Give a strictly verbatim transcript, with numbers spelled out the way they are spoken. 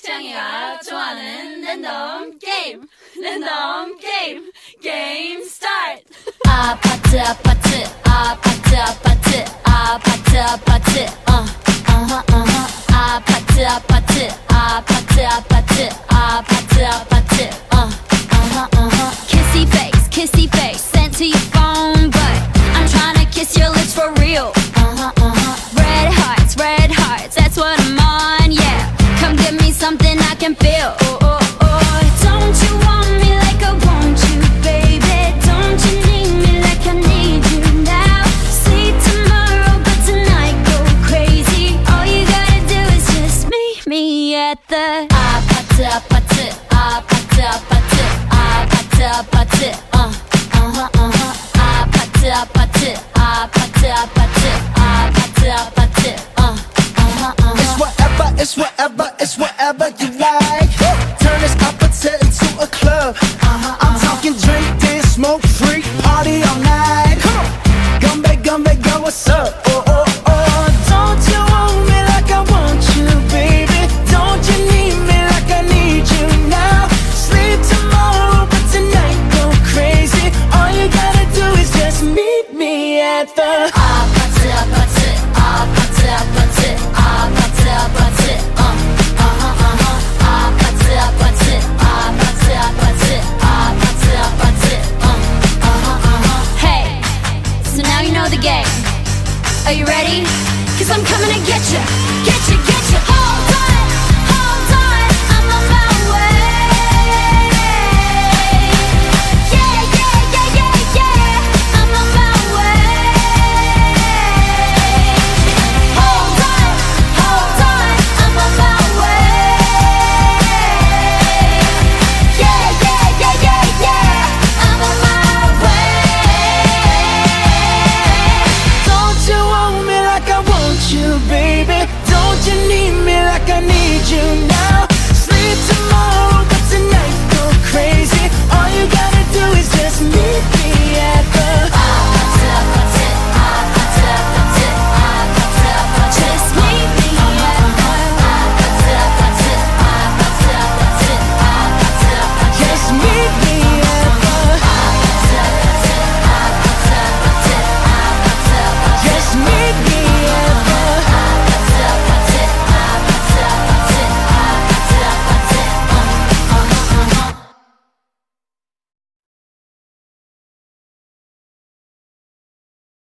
창희가 좋아하는 랜덤 게임 랜덤 게임 게임 스타트. 아파트 아파트 아파트 아파트 아파트 아파트 어 어허 어허 아파트 아파트 아파트 아파트 아파트 아파트 어 어허 어허 Kissy face kissy face sent to your phone but I'm trying to kiss your lips for real. Uh-huh uh-huh red hearts red hearts that's what I'm on. Yeah, come give me something I can feel. Oh oh oh don't you want me like I want you baby, don't you need me like I need you now. See tomorrow but tonight go crazy. All you gotta do is just meet me at the 아파트 아파트 아파트 아파트 아파트 아파트 어 어허 어허 아파트 아파트 아파트 아파트 아파트 아파트 어 어허 어허 It's whatever, it's whatever, it's whatever you like.